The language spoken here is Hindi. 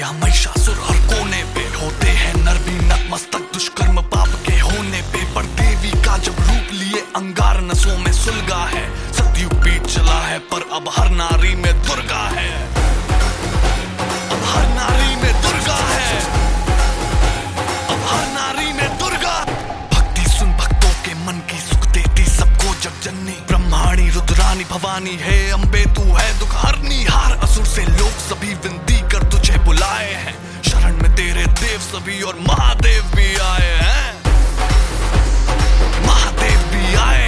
या महिषासुर हर कोने पे होते हैं नर भी नतमस्तक दुष्कर्म पाप के होने पे। पर देवी का जब रूप लिए अंगार नसों में सुलगा है। सतयुग बीत चला है पर अब हर नारी में दुर्गा है। अब हर नारी में दुर्गा है। अब हर नारी में दुर्गा। भक्ति सुन भक्तों के मन की सुख देती सबको जगजननी। ब्रह्माणी रुद्रानी भवानी है अम्बे तू है दुख हरनी। हार असुर से लोग सभी विनती कर तुझे बुलाए हैं। शरण में तेरे देव सभी और महादेव भी आए हैं। महादेव भी आए